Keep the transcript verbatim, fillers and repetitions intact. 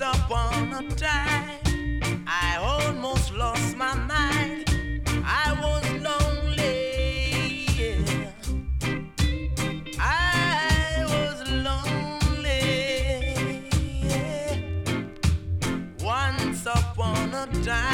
upon a time, I almost lost my mind. I was lonely, yeah. I was lonely, yeah. Once upon a time.